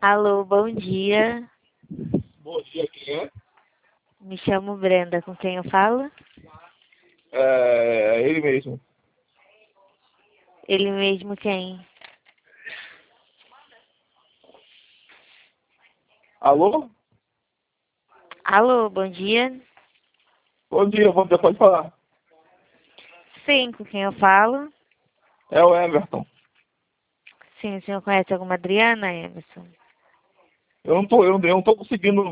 Alô, bom dia. Bom dia, quem é? Me chamo Brenda, com quem eu falo? É ele mesmo. Ele mesmo quem? Alô? Alô, bom dia. Bom dia, pode falar. Sim, com quem eu falo? É o Everton. Sim, o senhor conhece alguma Adriana, Emerson? Eu não tô conseguindo